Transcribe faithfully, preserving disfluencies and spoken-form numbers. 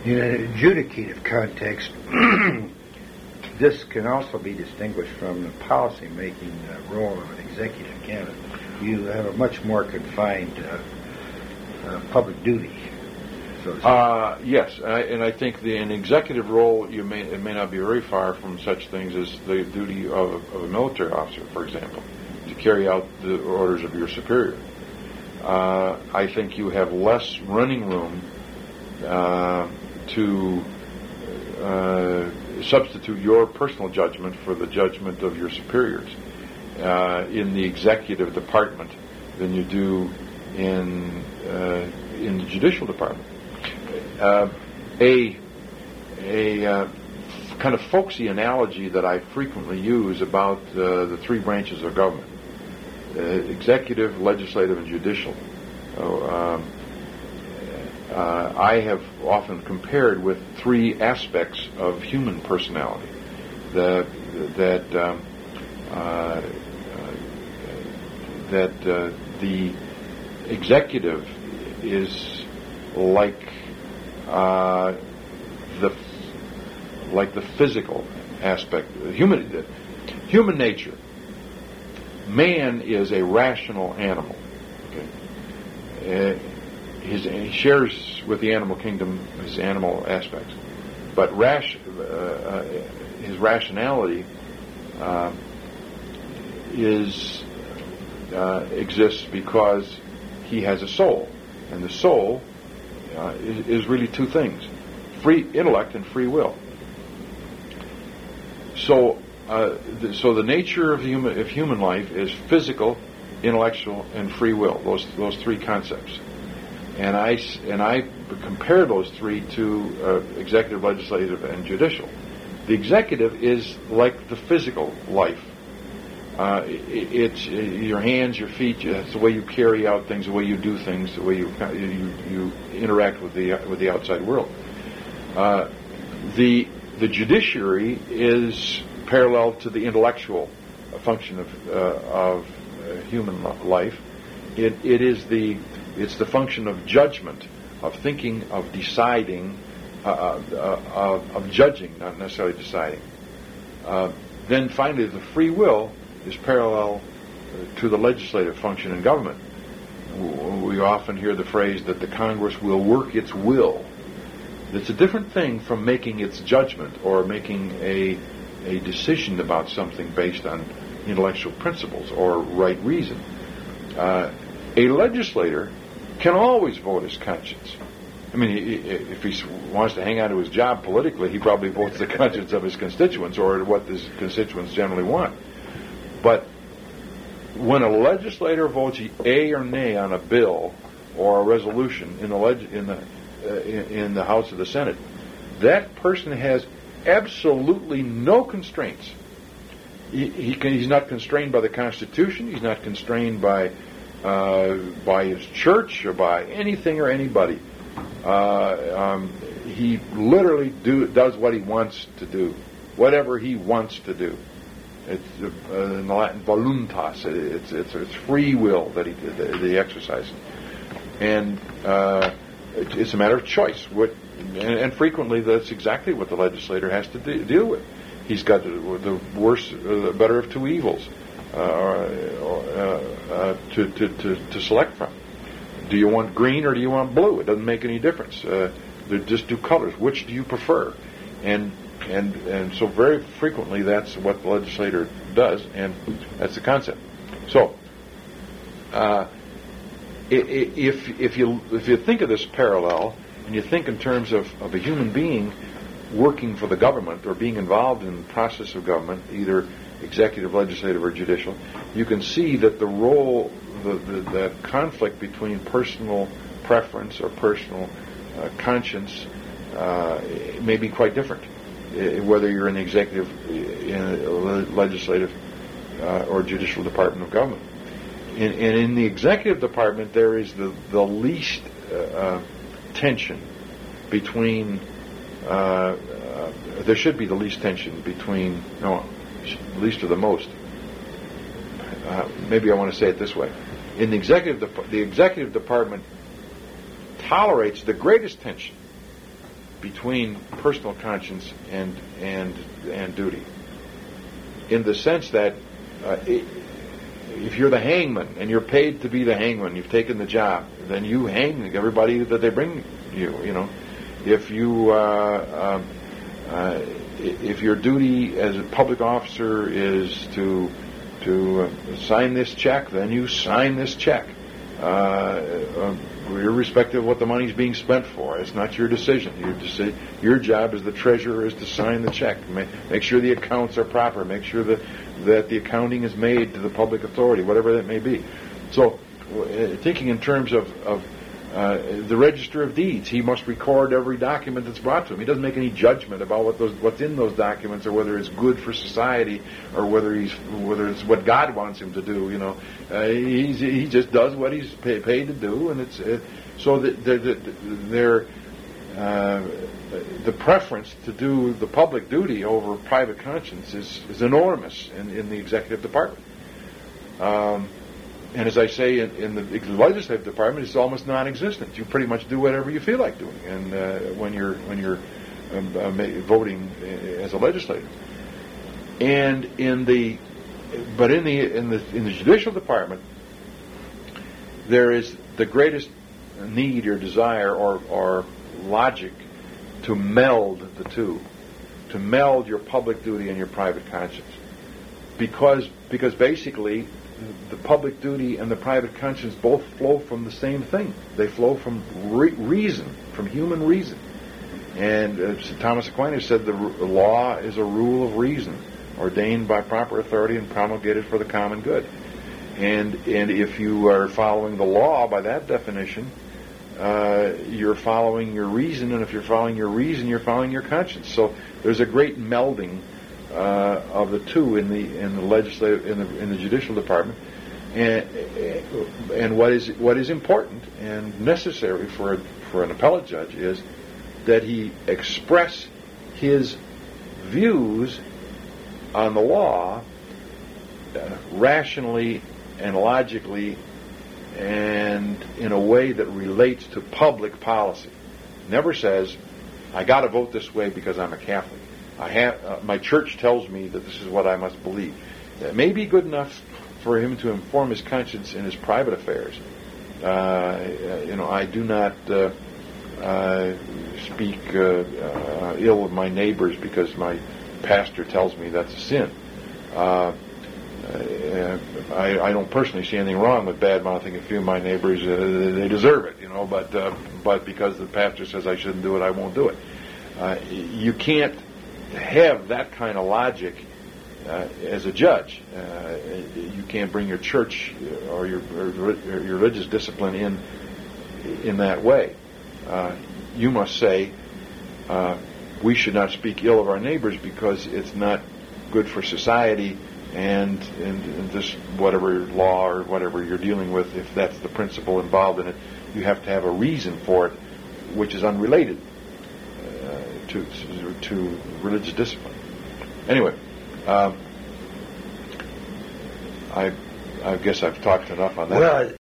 In an adjudicative context, this can also be distinguished from the policy-making uh, role of an executive cabinet. You have a much more confined uh, uh, public duty. So uh, yes, and I, and I think the, an executive role, you may it may not be very far from such things as the duty of, of a military officer, for example, to carry out the orders of your superior. Uh, I think you have less running room uh, to uh, substitute your personal judgment for the judgment of your superiors uh, in the executive department than you do in uh, in the judicial department. Uh, a a uh, kind of folksy analogy that I frequently use about uh, the three branches of government: uh, executive, legislative, and judicial. So, um, uh, I have often compared with three aspects of human personality. The, that um, uh, uh, that uh, the executive is like uh, the like the physical aspect, human human nature. Man is a rational animal. Okay? Uh, his, he shares with the animal kingdom his animal aspects, but rash, uh, uh, his rationality uh, is uh, exists because he has a soul, and the soul uh, is, is really two things: free intellect and free will. So, uh, the, so the nature of human of human life is physical, intellectual, and free will. Those those three concepts, and I and I compare those three to uh, executive, legislative, and judicial. The executive is like the physical life. Uh, it, it's uh, your hands, your feet. It's the way you carry out things, the way you do things, the way you you, you interact with the with the outside world. Uh, the the judiciary is parallel to the intellectual function of uh, of uh, human life. It it is the it's the function of judgment, of thinking, of deciding, uh, uh, of, of judging, not necessarily deciding. Uh, then finally, the free will is parallel to the legislative function in government. We often hear the phrase that the Congress will work its will. It's a different thing from making its judgment or making a a decision about something based on intellectual principles or right reason. Uh, a legislator can always vote his conscience. I mean, if he wants to hang on to his job politically, he probably votes the conscience of his constituents or what his constituents generally want. But when a legislator votes yea or nay on a bill or a resolution in the leg- in the uh, in, in the House or the Senate, that person has absolutely no constraints. He, he can, he's not constrained by the Constitution. He's not constrained by uh, by his church or by anything or anybody. Uh, um, he literally do, does what he wants to do, whatever he wants to do. It's uh, in the Latin voluntas. It's it's it's free will that he that he exercises, and uh, it, it's a matter of choice. What and, and frequently that's exactly what the legislator has to de- deal with. He's got the, the worse, uh, the better of two evils uh, uh, uh, to, to to to select from. Do you want green or do you want blue? It doesn't make any difference. Uh, they're just two colors. Which do you prefer? And And and so very frequently that's what the legislator does, and that's the concept. So, uh, if if you if you think of this parallel, and you think in terms of, of a human being working for the government or being involved in the process of government, either executive, legislative, or judicial, you can see that the role, the the, the conflict between personal preference or personal uh, conscience uh, may be quite different. Whether you're in the executive, in a legislative, uh, or judicial department of government. In, and in the executive department, there is the, the least uh, uh, tension between, uh, uh, there should be the least tension between, no, least or the most. Uh, maybe I want to say it this way. In the executive, de- the executive department tolerates the greatest tension between personal conscience and and and duty, in the sense that uh, it, if you're the hangman and you're paid to be the hangman, you've taken the job, then you hang everybody that they bring you. You know, if you uh, uh, uh, if your duty as a public officer is to to uh, sign this check, then you sign this check, uh, uh, irrespective of what the money's being spent for. It's not your decision. Your deci- your job as the treasurer is to sign the check. Make, make sure the accounts are proper. Make sure that that the accounting is made to the public authority, whatever that may be. So, uh, thinking in terms of, of uh, the Register of Deeds, he must record every document that's brought to him. He doesn't make any judgment about what those what's in those documents, or whether it's good for society, or whether he's whether it's what God wants him to do. You know, uh, he's, he just does what he's pay, paid to do, and it's it, so that they're, they're uh, the preference to do the public duty over private conscience is, is enormous in, in the executive department. Um, and as I say, in, in the legislative department, it's almost non-existent. You pretty much do whatever you feel like doing, and uh, when you're when you're um, uh, voting as a legislator. And in the but in the in the in the judicial department, there is the greatest need or desire or or logic to meld the two, to meld your public duty and your private conscience, because because basically the public duty and the private conscience both flow from the same thing. They flow from re- reason, from human reason. And uh, Thomas Aquinas said the r- law is a rule of reason, ordained by proper authority and promulgated for the common good. And and if you are following the law by that definition, Uh, you're following your reason, and if you're following your reason, you're following your conscience. So there's a great melding uh, of the two in the in the legislative in the in the judicial department, and and what is what is important and necessary for for an appellate judge is that he express his views on the law uh, rationally and logically, and in a way that relates to public policy. Never says, I got to vote this way because I'm a Catholic. I have uh, my church tells me that this is what I must believe. That may be good enough for him to inform his conscience in his private affairs. Uh, you know, I do not uh, uh, speak uh, uh, ill of my neighbors because my pastor tells me that's a sin. Uh, Uh, I, I don't personally see anything wrong with bad-mouthing a few of my neighbors. Uh, they deserve it, you know, but uh, but because the pastor says I shouldn't do it, I won't do it. Uh, you can't have that kind of logic uh, as a judge. Uh, you can't bring your church or your, or your religious discipline in in that way. Uh, you must say, uh, we should not speak ill of our neighbors because it's not good for society. And, and, and this, whatever law or whatever you're dealing with, if that's the principle involved in it, you have to have a reason for it, which is unrelated uh, to to religious discipline. Anyway, um, I I guess I've talked enough on that. Well,